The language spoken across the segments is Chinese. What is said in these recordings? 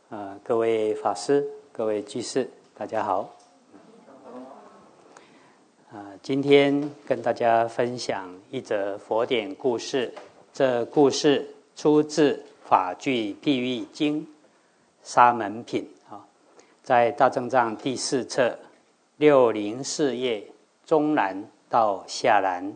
各位法师、各位居士，大家好。今天跟大家分享一则佛典故事。这故事出自《法句譬喻经》沙门品，在大正藏第4册604页中栏到下栏。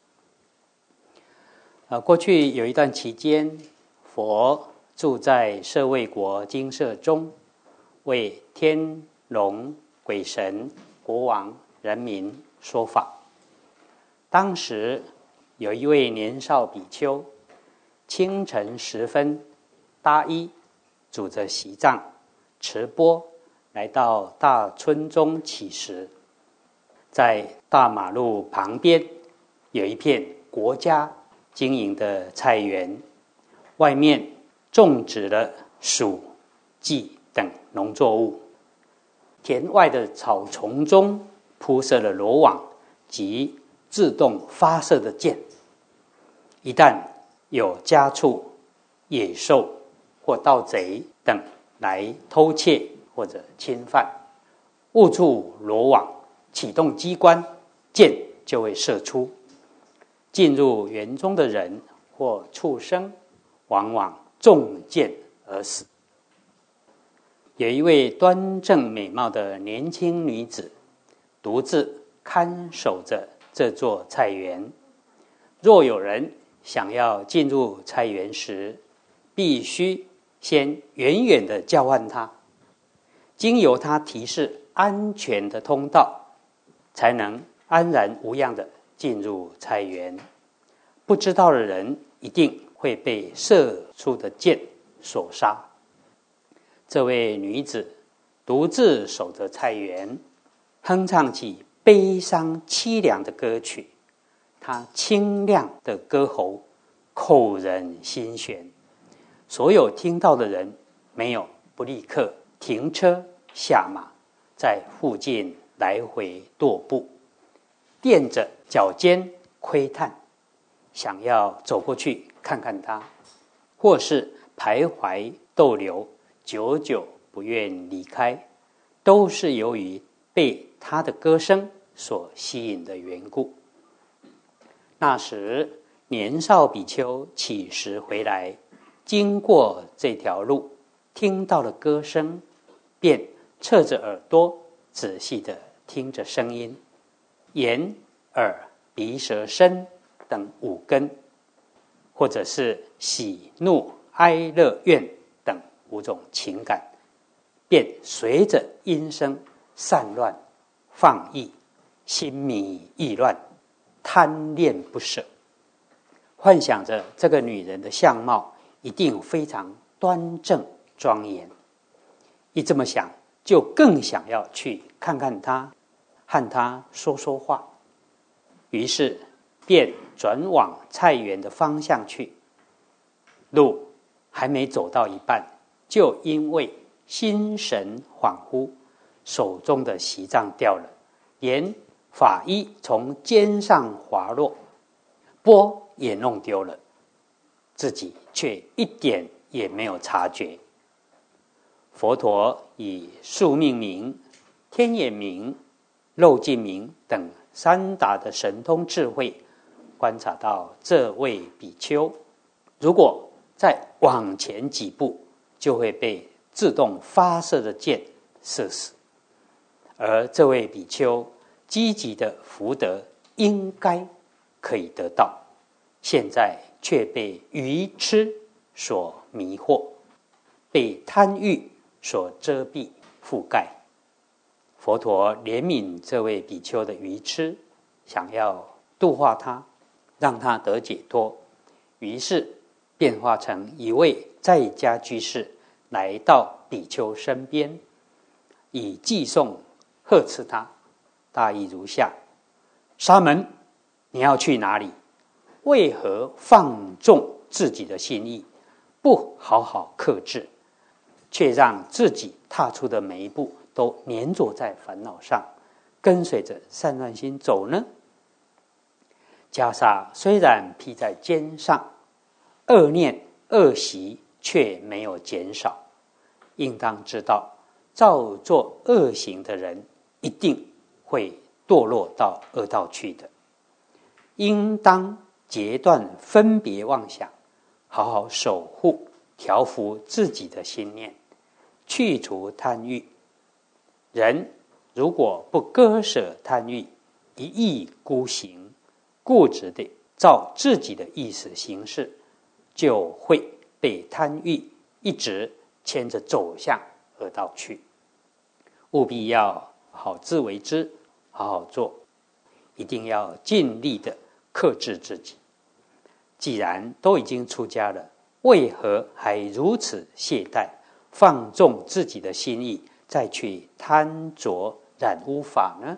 过去有一段期间，佛住在舍卫国精舍中，为天龙鬼神、国王、人民说法。当时有一位年少比丘，清晨时分搭衣，拄着席杖持钵，来到大村中乞食。在大马路旁边有一片国家经营的菜园，外面种植了黍、稷等农作物，田外的草丛中铺设了罗网及自动发射的箭，一旦有家畜、野兽或盗贼等来偷窃或者侵犯，误触罗网，启动机关，箭就会射出。进入园中的人或畜生往往中箭而死。有一位端正美貌的年轻女子，独自看守着这座菜园。若有人想要进入菜园时，必须先远远地叫唤她，经由她提示安全的通道，才能安然无恙地进入菜园。不知道的人一定会被射出的箭所杀。这位女子独自守着菜园，哼唱起悲伤凄凉的歌曲。她清亮的歌喉扣人心弦，所有听到的人没有不立刻停车下马，在附近来回踱步，垫着脚尖窥探，想要走过去看看他，或是徘徊逗留，久久不愿离开，都是由于被他的歌声所吸引的缘故。那时年少比丘乞食回来，经过这条路，听到了歌声，便侧着耳朵仔细地听着声音。眼、耳、鼻、舌、身等5根，或者是喜怒哀乐怨等5种情感，便随着音声散乱放逸，心迷意乱，贪恋不舍，幻想着这个女人的相貌一定非常端正庄严。一这么想，就更想要去看看她，和她说说话。于是便转往菜园的方向去。路还没走到一半，就因为心神恍惚，手中的席杖掉了，连法衣从肩上滑落，钵也弄丢了，自己却一点也没有察觉。佛陀以宿命明、天眼明、漏尽明等3达的神通智慧，观察到这位比丘，如果再往前几步，就会被自动发射的箭射死。而这位比丘积极的福德应该可以得到，现在却被愚痴所迷惑，被贪欲所遮蔽覆盖。佛陀怜悯这位比丘的愚痴，想要度化他，让他得解脱，于是变化成一位在家居士，来到比丘身边，以偈颂呵斥他，大意如下：沙门，你要去哪里？为何放纵自己的心意，不好好克制，却让自己踏出的每一步都粘着在烦恼上，跟随着散乱心走呢？袈裟虽然披在肩上，恶念恶习却没有减少， 应当知道，照做恶行的人一定会堕落到恶道去的。应当截断分别妄想，好好守护调伏自己的心念，去除贪欲。人如果不割舍贪欲，一意孤行，固执地照自己的意思行事，就会被贪欲一直牵着走向恶道去。务必要好自为之，好好做，一定要尽力的克制自己。既然都已经出家了，为何还如此懈怠，放纵自己的心意，再去贪着染污法呢？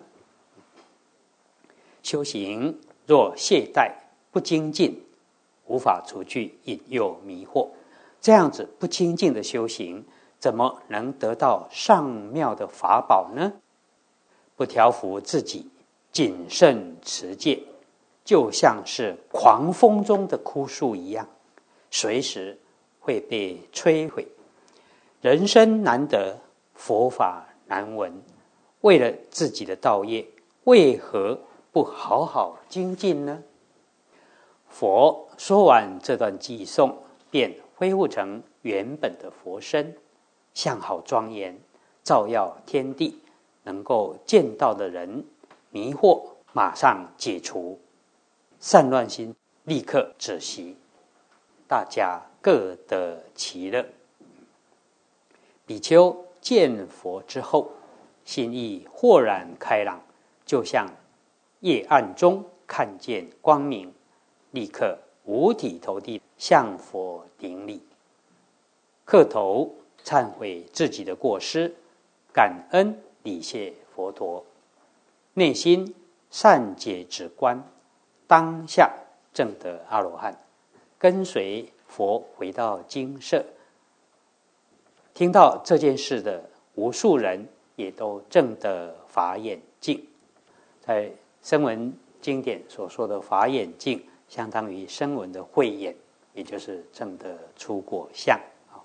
修行若懈怠不精进，无法除去引诱迷惑。这样子不精进的修行，怎么能得到上妙的法宝呢？不调伏自己，谨慎持戒，就像是狂风中的枯树一样，随时会被摧毁。人生难得，佛法难闻，为了自己的道业，为何不好好精进呢？佛说完这段偈颂，便恢复成原本的佛身，相好庄严，照耀天地，能够见到的人迷惑马上解除，散乱心立刻止息，大家各得其乐。比丘见佛之后，心意豁然开朗，就像夜暗中看见光明，立刻五体投地向佛顶礼，磕头忏悔自己的过失，感恩礼谢佛陀，内心善解止观，当下证得阿罗汉，跟随佛回到精舍。听到这件事的无数人也都证得法眼净。在声闻经典所说的法眼净，相当于声闻的慧眼，也就是证得出果相。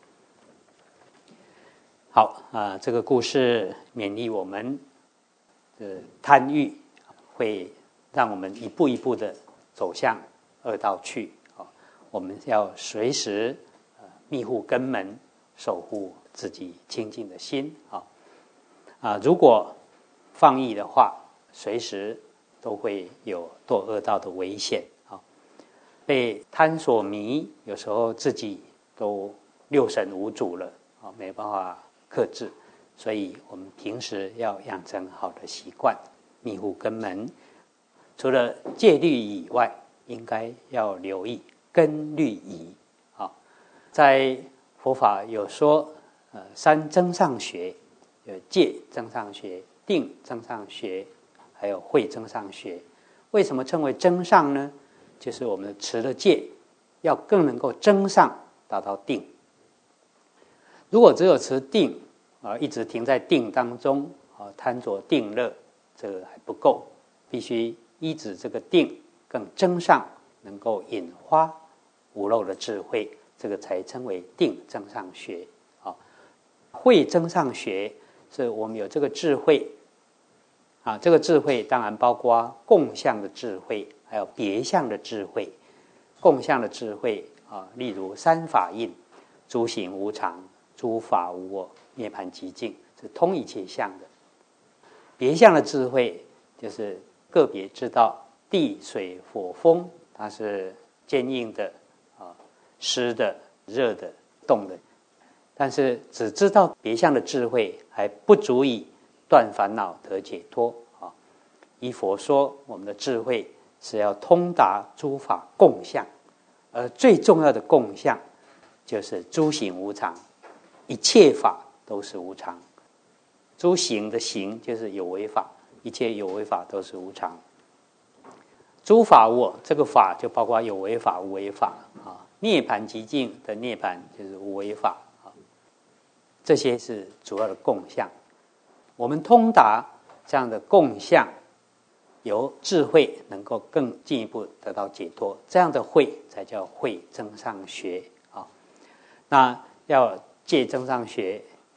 好这个故事勉励我们贪欲会让我们一步一步的走向恶道去。我们要随时密护根门，守护自己清净的心。如果放逸的话，随时都会有堕恶道的危险。被贪所迷，有时候自己都六神无主了，没办法克制。所以我们平时要养成好的习惯，密护根门。除了戒律以外，应该要留意根律仪。在佛法有说三增上学，有戒增上学、定增上学，还有慧增上学。为什么称为增上呢？就是我们持了戒，要更能够增上，达到定。如果只有持定一直停在定当中贪着定乐，这个还不够，必须依止这个定更增上，能够引发无漏的智慧，这个才称为定增上学。慧增上学是我们有这个智慧这个智慧当然包括共相的智慧，还有别相的智慧。共相的智慧例如三法印、诸行无常、诸法无我、涅槃寂静，是通一切相的。别相的智慧就是个别知道地水火风，它是坚硬的湿的、热的、动的，但是只知道别相的智慧还不足以断烦恼得解脱。依佛说，我们的智慧是要通达诸法共相，而最重要的共相就是诸行无常，一切法都是无常。诸行的行就是有为法，一切有为法都是无常。诸法无我，这个法就包括有为法、无为法涅槃寂静的涅槃就是无为法这些是主要的共相。我们通达这样的共相，由智慧能够更进一步得到解脱，这样的慧才叫慧增上学那要戒增上学、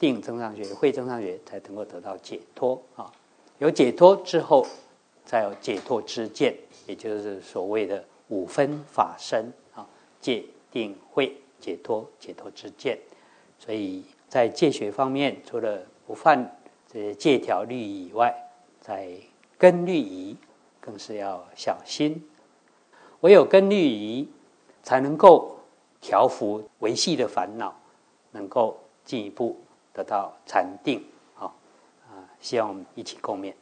定增上学、慧增上学，才能够得到解脱啊。有解脱之后，再有解脱之见，也就是所谓的五分法身啊，戒、定、慧、解脱、解脱之见。所以在戒学方面，除了不犯这些戒条律仪以外，在根律仪更是要小心。唯有根律仪，才能够调伏维系的烦恼，能够进一步得到禅定。希望我们一起共勉。